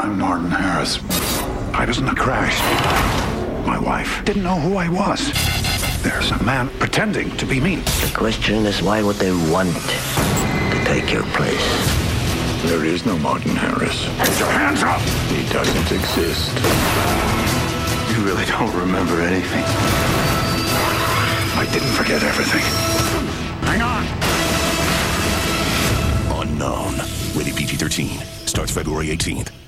I'm Martin Harris. I was in a crash. My wife didn't know who I was. There's a man pretending to be me. The question is, why would they want to take your place? There is no Martin Harris. Put your hands up! He doesn't exist. You really don't remember anything. I didn't forget everything. Hang on! Unknown. Rated PG-13. Starts February 18th.